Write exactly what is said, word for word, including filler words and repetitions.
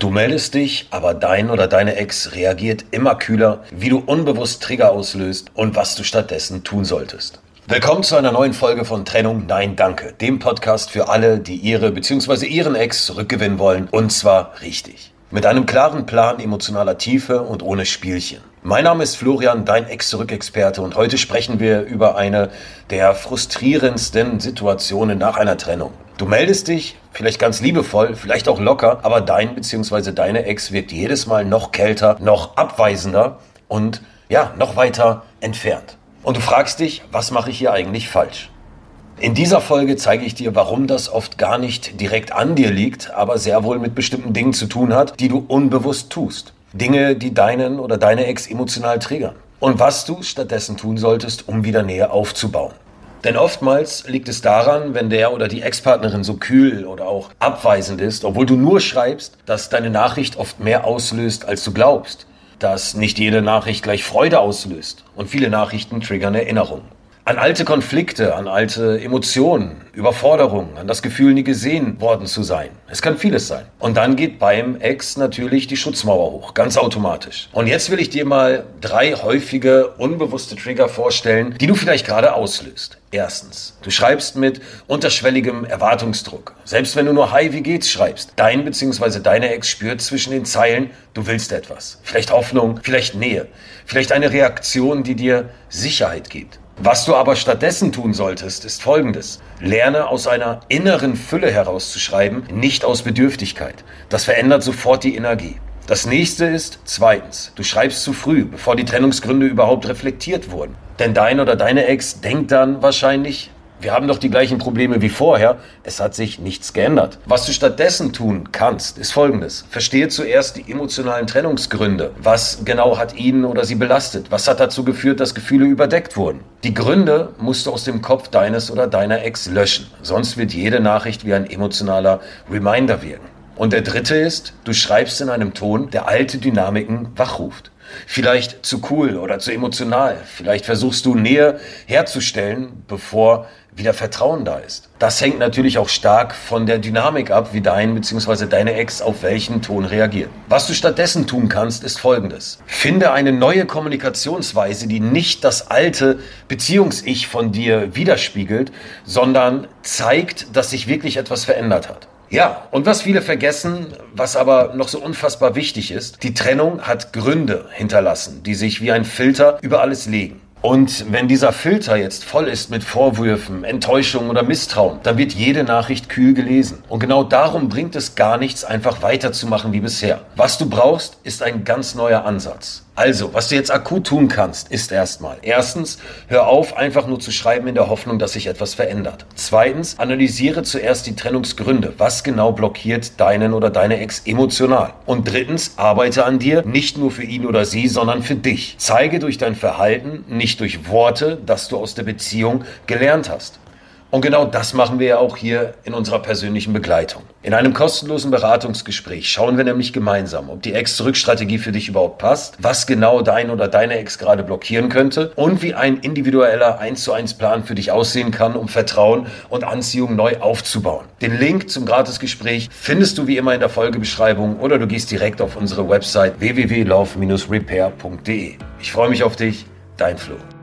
Du meldest dich, aber dein oder deine Ex reagiert immer kühler, wie du unbewusst Trigger auslöst und was du stattdessen tun solltest. Willkommen zu einer neuen Folge von Trennung, nein, danke, dem Podcast für alle, die ihre bzw. ihren Ex zurückgewinnen wollen, und zwar richtig. Mit einem klaren Plan emotionaler Tiefe und ohne Spielchen. Mein Name ist Florian, dein Ex-Zurück-Experte, und heute sprechen wir über eine der frustrierendsten Situationen nach einer Trennung. Du meldest dich, vielleicht ganz liebevoll, vielleicht auch locker, aber dein bzw. deine Ex wirkt jedes Mal noch kälter, noch abweisender und ja, noch weiter entfernt. Und du fragst dich, was mache ich hier eigentlich falsch? In dieser Folge zeige ich dir, warum das oft gar nicht direkt an dir liegt, aber sehr wohl mit bestimmten Dingen zu tun hat, die du unbewusst tust. Dinge, die deinen oder deine Ex emotional triggern. Und was du stattdessen tun solltest, um wieder Nähe aufzubauen. Denn oftmals liegt es daran, wenn der oder die Ex-Partnerin so kühl oder auch abweisend ist, obwohl du nur schreibst, dass deine Nachricht oft mehr auslöst, als du glaubst. Dass nicht jede Nachricht gleich Freude auslöst. Und viele Nachrichten triggern Erinnerungen. An alte Konflikte, an alte Emotionen, Überforderungen, an das Gefühl, nie gesehen worden zu sein. Es kann vieles sein. Und dann geht beim Ex natürlich die Schutzmauer hoch, ganz automatisch. Und jetzt will ich dir mal drei häufige, unbewusste Trigger vorstellen, die du vielleicht gerade auslöst. Erstens, du schreibst mit unterschwelligem Erwartungsdruck. Selbst wenn du nur Hi, wie geht's schreibst, dein bzw. deine Ex spürt zwischen den Zeilen, du willst etwas. Vielleicht Hoffnung, vielleicht Nähe, vielleicht eine Reaktion, die dir Sicherheit gibt. Was du aber stattdessen tun solltest, ist Folgendes. Lerne aus einer inneren Fülle herauszuschreiben, nicht aus Bedürftigkeit. Das verändert sofort die Energie. Das nächste ist, zweitens, du schreibst zu früh, bevor die Trennungsgründe überhaupt reflektiert wurden. Denn dein oder deine Ex denkt dann wahrscheinlich, wir haben doch die gleichen Probleme wie vorher, es hat sich nichts geändert. Was du stattdessen tun kannst, ist Folgendes. Verstehe zuerst die emotionalen Trennungsgründe. Was genau hat ihn oder sie belastet? Was hat dazu geführt, dass Gefühle überdeckt wurden? Die Gründe musst du aus dem Kopf deines oder deiner Ex löschen. Sonst wird jede Nachricht wie ein emotionaler Reminder wirken. Und der dritte ist, du schreibst in einem Ton, der alte Dynamiken wachruft. Vielleicht zu cool oder zu emotional. Vielleicht versuchst du Nähe herzustellen, bevor wieder Vertrauen da ist. Das hängt natürlich auch stark von der Dynamik ab, wie dein bzw. deine Ex auf welchen Ton reagiert. Was du stattdessen tun kannst, ist Folgendes. Finde eine neue Kommunikationsweise, die nicht das alte Beziehungs-Ich von dir widerspiegelt, sondern zeigt, dass sich wirklich etwas verändert hat. Ja, und was viele vergessen, was aber noch so unfassbar wichtig ist, die Trennung hat Gründe hinterlassen, die sich wie ein Filter über alles legen. Und wenn dieser Filter jetzt voll ist mit Vorwürfen, Enttäuschungen oder Misstrauen, dann wird jede Nachricht kühl gelesen. Und genau darum bringt es gar nichts, einfach weiterzumachen wie bisher. Was du brauchst, ist ein ganz neuer Ansatz. Also, was du jetzt akut tun kannst, ist erstmal, erstens, hör auf, einfach nur zu schreiben in der Hoffnung, dass sich etwas verändert. Zweitens, analysiere zuerst die Trennungsgründe. Was genau blockiert deinen oder deine Ex emotional? Und drittens, arbeite an dir, nicht nur für ihn oder sie, sondern für dich. Zeige durch dein Verhalten, nicht durch Worte, dass du aus der Beziehung gelernt hast. Und genau das machen wir ja auch hier in unserer persönlichen Begleitung. In einem kostenlosen Beratungsgespräch schauen wir nämlich gemeinsam, ob die Ex-Zurück-Strategie für dich überhaupt passt, was genau dein oder deine Ex gerade blockieren könnte und wie ein individueller eins zu eins Plan für dich aussehen kann, um Vertrauen und Anziehung neu aufzubauen. Den Link zum Gratisgespräch findest du wie immer in der Folgebeschreibung oder du gehst direkt auf unsere Website w w w punkt love dash repair punkt d e. Ich freue mich auf dich, dein Flo.